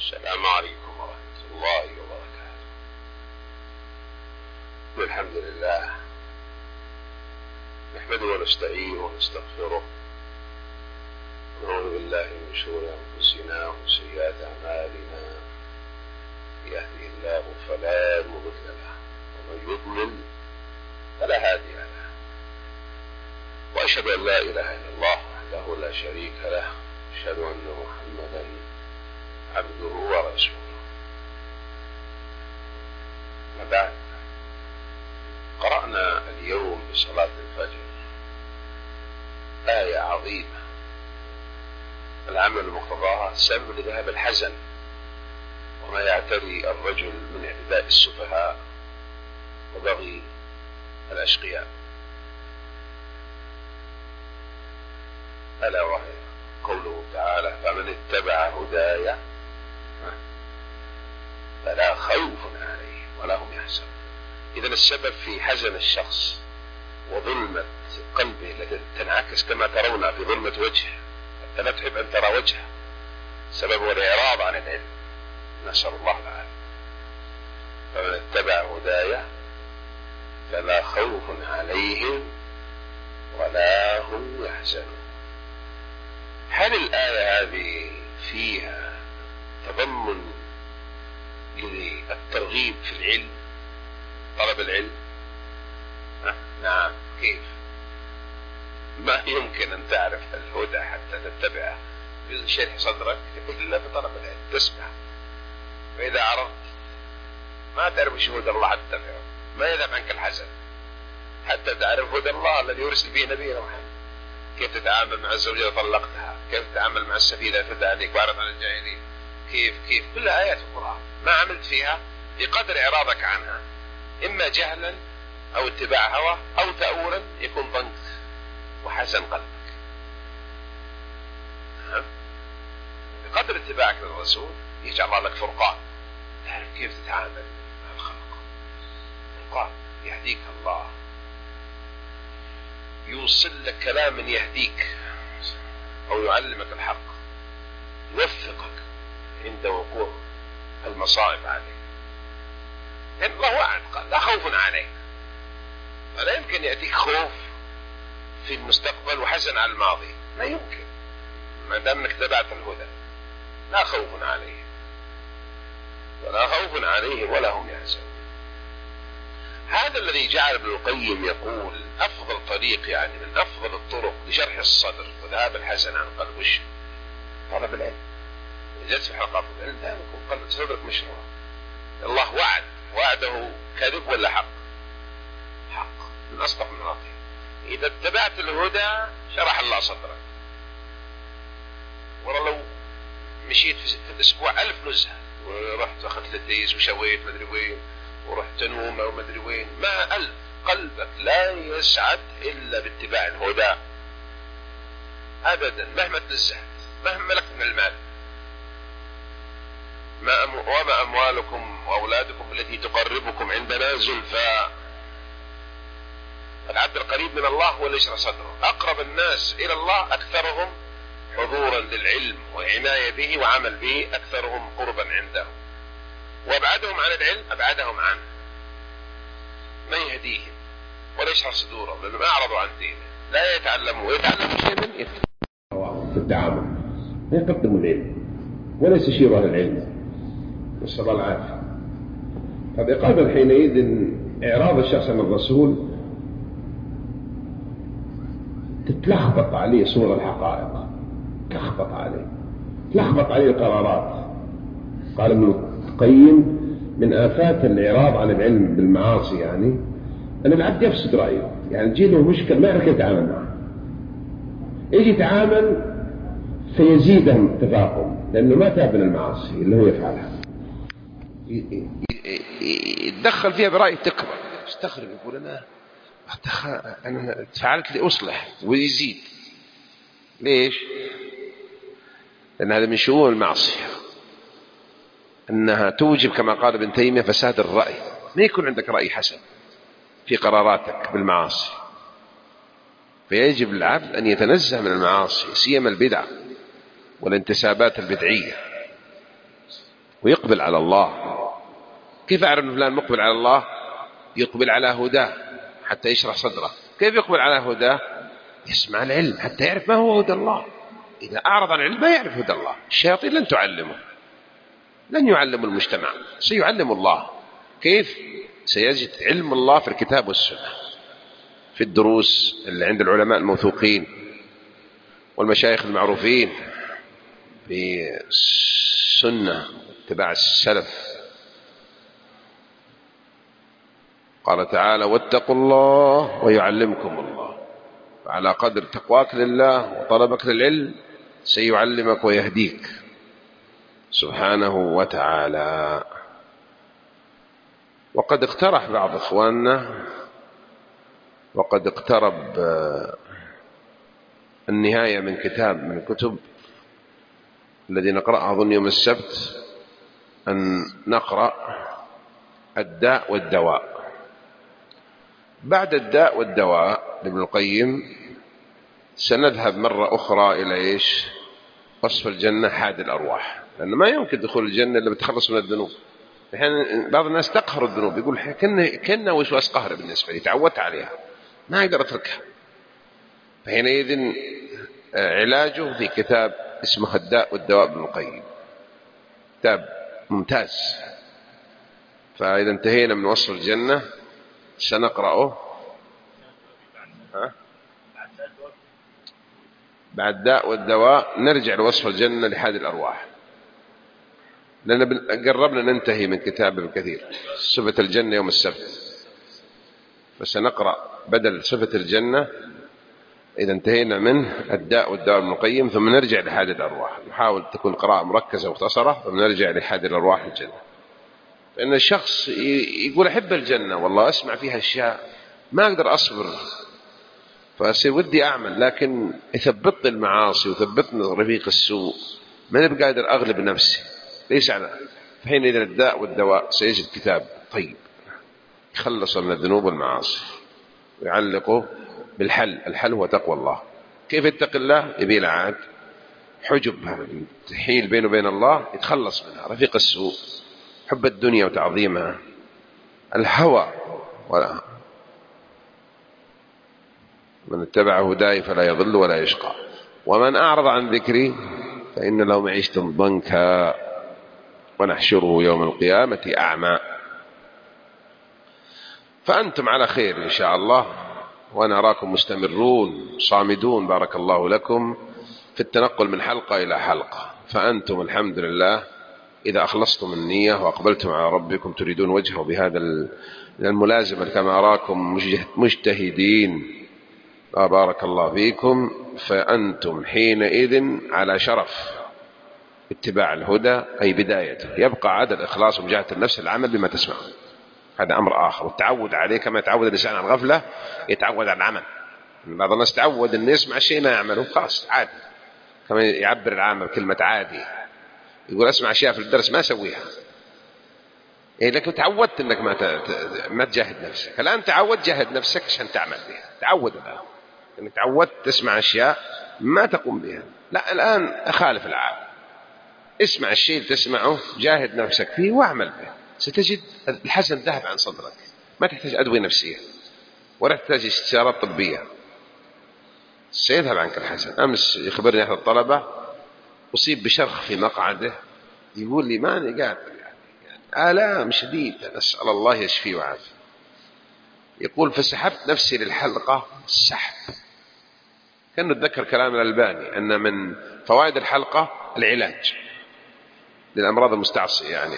السلام عليكم ورحمة الله وبركاته. الحمد لله نحمده ونستعينه ونستغفره ونعوذ بالله من شرور أنفسنا ومن سيئات أعمالنا. يهدي الله فلا مضل له ومن يضلل فلا هادي له، وأشهد أن لا إله إلا الله وحده لا شريك له، أشهد أن محمدا عبده ورسوله. ما بعد، قرأنا اليوم بصلاة الفجر آية عظيمة العمل مقتضاها سبب لذهاب الحزن وما يعتري الرجل من اعتداء السفهاء وبغي الأشقياء، ألا وهي قوله تعالى: فمن اتبع هداي فلا خوف عليه ولا هم يحزنون. إذن السبب في حزن الشخص وظلمة قلبه التي تنعكس كما ترون في ظلمة وجهه، أنت لا تحب أن ترى وجهه، سببه الإعراض عن العلم، نسأل الله العافية. فمن اتبع هداي فلا خوف عليهم ولا هم يحزنون. هل الآية هذه فيها تضمن للترغيب في العلم، طلب العلم؟ نعم. كيف؟ ما يمكن أن تعرف الهدى حتى تتبعه بشرح صدرك إلا بطلب العلم، تسمع، فإذا عرفت ما تعرف شو هدى الله حتى تتبعه، ما يذهب عنك الحزن حتى تعرف هدى الله الذي يرسل به نبينا محمد. كيف تتعامل مع الزوجة إذا طلقتها، كيف تتعامل مع السفينة إذا فتى عليك وعرض عن الجاهلين، كيف كلها آيات القرآن ما عملت فيها بقدر إعراضك عنها، إما جهلا أو اتباع هوى أو تأولا يكون ضنك وحزن قلبك. بقدر اتباعك للرسول يجعل الله لك فرقان، تعرف كيف تتعامل مع الخلق. فرقان يهديك الله، يوصل لك كلام يهديك أو يعلمك الحق، يوفقك عند وقوع المصائب عليك. لأن الله وعد قال: لا خوف عليك. فلا يمكن يأتيك خوف في المستقبل وحزن على الماضي، لا يمكن، ما دام انك تبعت الهدى. لا خوف عليهم ولا خوف عليهم ولا هم يحزنون. هذا الذي جعل ابن القيم يقول أفضل طريق، يعني من أفضل الطرق لشرح الصدر وذهاب الحزن عن قلب الشر طلب العلم. جلس في حلقات العلم دائما يكون قلب صدرك مشروع. الله وعده كذب ولا حق؟ حق، من أصدق من العظيم. إذا اتبعت الهدى شرح الله صدرك. ولو مشيت في الأسبوع 1000 نزهة ورحت أخذت لتيس وشويت مدري وين ورحت تنوم أو مدري وين، ما 1000 قلبك لا يسعد إلا باتباع الهدى أبدا، مهما تنزهت، مهما ملكت من المال. وما أموالكم وأولادكم التي تقربكم عندنا زلفى. العبد القريب من الله هو اللي يشرح صدره. أقرب الناس إلى الله أكثرهم حضورا للعلم وعناية به وعمل به، أكثرهم قربا عنده. وأبعدهم عن العلم أبعدهم عنه، ما يهديهم ولا يشرح صدورهم، لأنهم أعرضوا عن دينه، لا يتعلموا شيئا في التعامل، لا يقدموا العلم ولا يستشيروا أهل العلم، نسأل الله العافية. فبقدر حينئذ إعراض الشخص عن الرسول تتلخبط عليه صور الحقائق، تلخبط عليه القرارات. قال ابن القيم: من آفات الإعراض عن العلم بالمعاصي يعني أن العبد يفسد رأيه، يعني تجي له مشكلة ما يعرف يتعامل معه، يجي يتعامل فيزيدهم تفاقم لأنه ما تاب من المعاصي اللي هو يفعلها، يتدخل فيها برأي تكبر، يستخرج، يقول أنا فعلت لأصلح، ويزيد. ليش؟ لأن هذا من شؤون المعصية، أنها توجب كما قال ابن تيمية فساد الرأي. ما يكون عندك رأي حسن في قراراتك بالمعاصي، فيجب العبد أن يتنزه من المعاصي، سيما البدع والانتسابات البدعية. ويقبل على الله. كيف أعرف أن فلان مقبل على الله؟ يقبل على هداه حتى يشرح صدره. كيف يقبل على هداه؟ يسمع العلم حتى يعرف ما هو هدى الله. إذا أعرض عن العلم ما يعرف هدى الله. الشياطين لن تعلمه، لن يعلم المجتمع، سيعلم الله. كيف؟ سيجد علم الله في الكتاب والسنة، في الدروس اللي عند العلماء الموثوقين والمشايخ المعروفين في السنة واتباع السلف. قال تعالى: واتقوا الله ويعلمكم الله. فعلى قدر تقواك لله وطلبك للعلم سيعلمك ويهديك سبحانه وتعالى. وقد اقترح بعض إخواننا، وقد اقترب النهاية من كتاب من الكتب الذي نقرأها أظن يوم السبت، أن نقرأ الداء والدواء. بعد الداء والدواء لابن القيم سنذهب مرة أخرى إلى إيش؟ وصف الجنة حاد الأرواح، لأنه ما يمكن دخول الجنة إلا بتخلص من الذنوب. الحين بعض الناس تقهر الذنوب، يقول كأنه وسواس قهر بالنسبة لي، تعودت عليها ما أقدر أتركها. فحينئذ علاجه في كتاب اسمه الداء والدواء ابن القيم، كتاب ممتاز. فإذا انتهينا من وصف الجنة سنقرأه بعد الداء والدواء، نرجع لوصف الجنة لحاد الأرواح، لأن قربنا ننتهي من كتاب ابن كثير صفة الجنة يوم السبت. فسنقرأ بدل صفة الجنة إذا انتهينا منه الداء والدواء ابن القيم، ثم نرجع لحاد الأرواح. نحاول تكون قراءة مركزة ومختصرة، ثم نرجع لحاد الأرواح الجنة. فإن الشخص يقول أحب الجنة، والله أسمع فيها أشياء ما أقدر أصبر، فأصير ودي أعمل، لكن يثبطني المعاصي وثبطني رفيق السوء، ما نبقى قادر أغلب نفسي، ليس على. فحينئذ الداء والدواء سيجد كتاب طيب يخلص من الذنوب والمعاصي ويعلقه بالحل. الحل هو تقوى الله. كيف يتقي الله؟ يبي له عاد حجب تحيل بينه وبين الله، يتخلص منها، رفيق السوء، حب الدنيا وتعظيمها، الهوى. من اتبع هداي فلا يضل ولا يشقى، ومن أعرض عن ذكري فإن له معيشة ضنكا ونحشره يوم القيامة أعمى. فأنتم على خير إن شاء الله، وأنا أراكم مستمرون صامدون بارك الله لكم في التنقل من حلقة إلى حلقة. فأنتم الحمد لله إذا أخلصتم النية وأقبلتم على ربكم تريدون وجهه بهذا الملازمة، كما أراكم مجتهدين بارك الله فيكم، فأنتم حينئذ على شرف اتباع الهدى، أي بدايته. يبقى عدد الإخلاص ومجاهدة النفس العمل بما تسمعون، هذا أمر آخر، والتعود عليه كما يتعود الإنسان على الغفلة يتعود على العمل. بعض الناس تعود أن يسمع شيء ما يعمله، خلاص عادي، كما يعبر العامة بكلمة عادي، يقول أسمع أشياء في الدرس ما أسويها، لكن تعودت أنك ما تجاهد نفسك. الآن تعود جاهد نفسك عشان تعمل بها، تعود الآن أنك تعودت تسمع أشياء ما تقوم بها، لا الآن أخالف العادة، اسمع الشيء اللي تسمعه، جاهد نفسك فيه واعمل به، ستجد الحزن ذهب عن صدرك، ما تحتاج أدوية نفسية ولا تحتاج استشارات طبية، سيذهب عنك الحزن. أمس يخبرني أحد الطلبة أصيب بشرخ في مقعده، يقول لي ماني قادر، يعني آلام شديدة، نسأل الله يشفيه ويعافيه. يقول فسحبت نفسي للحلقة السحب، كأنه تذكر كلام الألباني أن من فوائد الحلقة العلاج للأمراض المستعصية يعني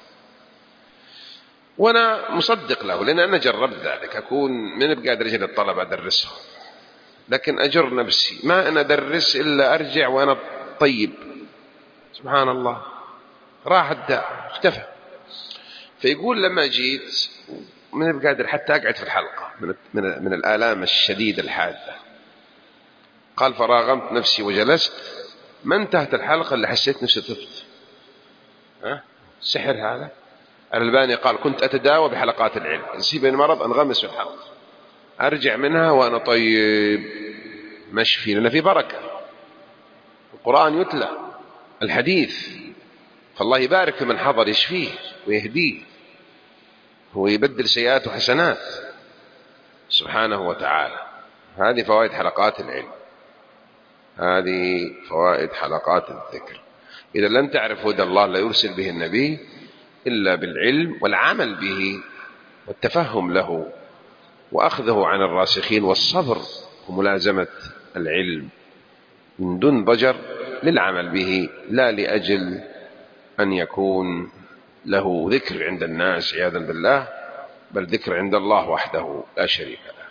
وأنا مصدق له، لأن أنا جربت ذلك، أكون من بقادر أجل الطلبة أدرسهم، لكن أجر نفسي ما أنا أدرس إلا أرجع وأنا طيب، سبحان الله راح الداء اختفى. فيقول لما جيت من بقادر حتى أقعد في الحلقة من الآلام الشديدة الحادة، قال فراغمت نفسي وجلست، ما انتهت الحلقة اللي حسيت نفسي طفت. سحر هذا. الألباني قال كنت أتداوى بحلقات العلم، يصيبني المرض أنغمس في الحلقة، أرجع منها وأنا طيب مشفي، لأن في بركة، القرآن يتلى، الحديث فالله يبارك من حضر، يشفيه ويهديه، هو يبدل سيئات وحسنات سبحانه وتعالى. هذه فوائد حلقات العلم، هذه فوائد حلقات الذكر. إذا لن تعرف هدى الله لا يرسل به النبي إلا بالعلم والعمل به والتفهم له وأخذه عن الراسخين والصبر وملازمة العلم من دون ضجر للعمل به، لا لأجل أن يكون له ذكر عند الناس عياذا بالله، بل ذكر عند الله وحده لا شريك له.